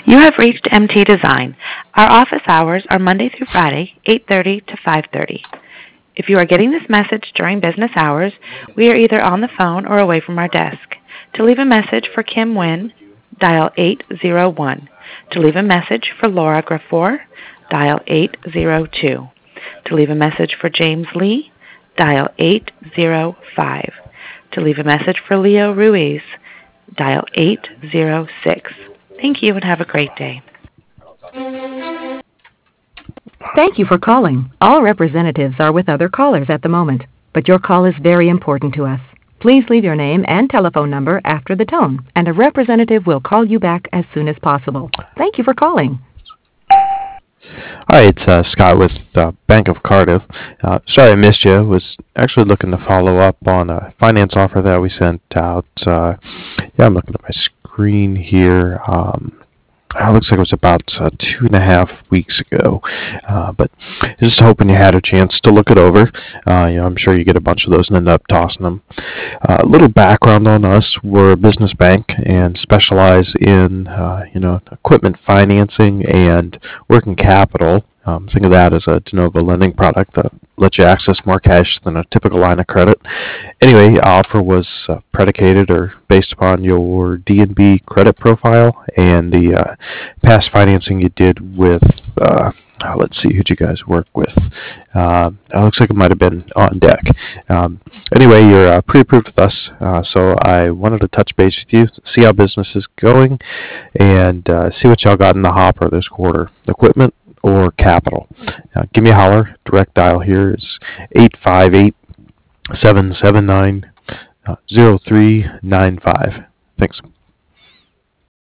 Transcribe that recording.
You have reached MT Design. Our office hours are Monday through Friday, 8:30 to 5:30. If you are getting this message during business hours, we are either on the phone or away from our desk. To leave a message for Kim Wynn, dial 801. To leave a message for Laura Graffor, dial 802. To leave a message for James Lee, dial 805. To leave a message for Leo Ruiz, dial 806. Thank you and have a great day. Thank you for calling. All representatives are with other callers at the moment, but your call is very important to us. Please leave your name and telephone number after the tone, and a representative will call you back as soon as possible. Thank you for calling. Hi, it's Scott with Bank of Cardiff. Sorry I missed you. Was actually looking to follow up on a finance offer that we sent out. I'm looking at my screen here. It looks like it was about 2.5 weeks ago, but just hoping you had a chance to look it over. I'm sure you get a bunch of those and end up tossing them. A little background on us: we're a business bank and specialize in equipment financing and working capital. Think of that as a de novo lending product that lets you access more cash than a typical line of credit. Anyway, offer was predicated or based upon your D&B credit profile and the past financing you did with, let's see, who'd you guys work with? It looks like it might have been on deck. Anyway, you're pre-approved with us, so I wanted to touch base with you, see how business is going, and see what y'all got in the hopper this quarter. Equipment or capital. Give me a holler. Direct dial here is 858-779-0395. Thanks.